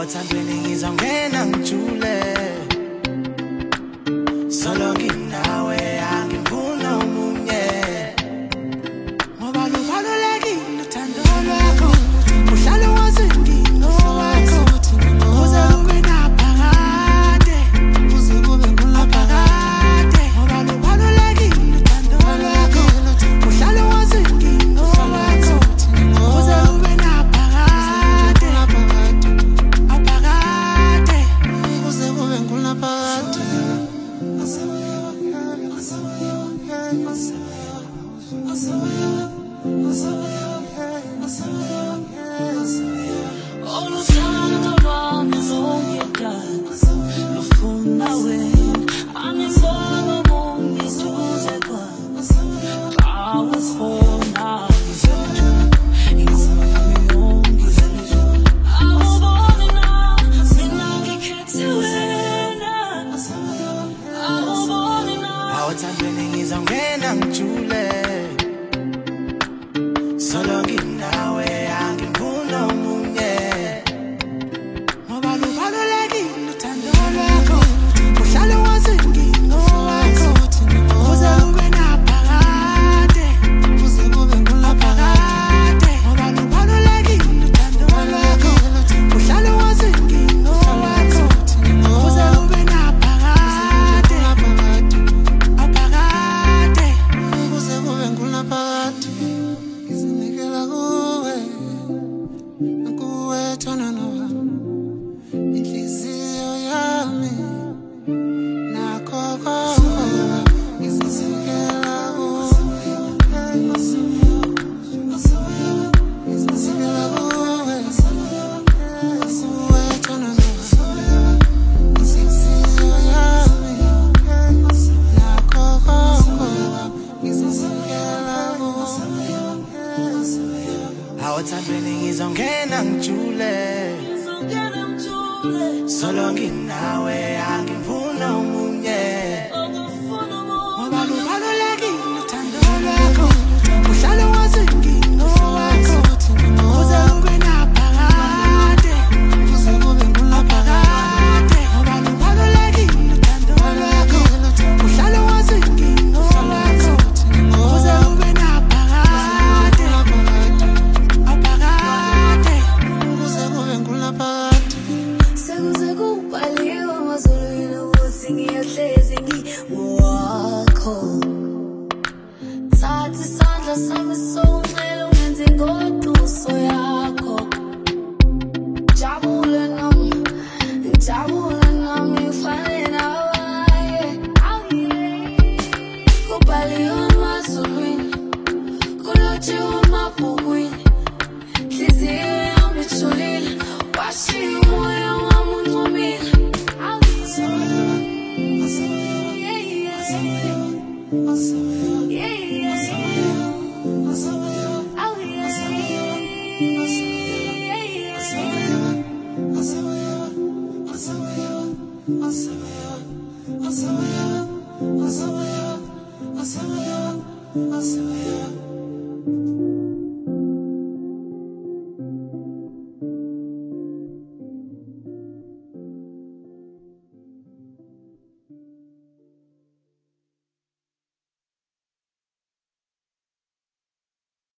awuthandweni ngizongena ngijule solo nginawe angifuna omunye ngoba lubalulekile uthando lwakho uhlale wazi ngino wakho uze ube naphakade uze kube ngulaphakade ngoba lubalulekile uthando lwakho uhlale wazi ngino wakho uze ube naphakade aphakade uze kube ngulaphakade awuthandweni ngizongena ngijule solo nginawe angifuna omunye ngoba lubalulekile uthando lwakho uhlale wazi ngino wakho uze ube naphakade uze kube ngulaphakade ngoba lubalulekile uthando lwakho uhlale wazi ngino wakho uze ube naphakade aphakade uze kube ngulaphakade ngizinikela kuwe thona noba inhliziyo yami nakho konke ngizinikela kuwe ngizinikela kuwe thona noba inhliziyo yami nakho konke ngizinikela kuwe awuthandweni ngizongena ngijule solo nginawe angifuna omunye ngoba lubalulekile uthando lwakho uhlale wazi ngino wakho uze ube naphakade uze kube ngulaphakade ngoba lubalulekile uthando lwakho uhlale wazi ngino wakho uze ube naphakade aphakade uze kube ngulaphakade sekuze kubhaliwe emazulwini ukuthi ngiyohlezi ngiwakho thatha isandla sami sowuncela ungenze ingoduso yakho jabule nami ufane nawe kubhaliwe emazulwini kulotshiwe emabhukwini nhliziyo yami ijulile washiya umoya wami uncumile I'll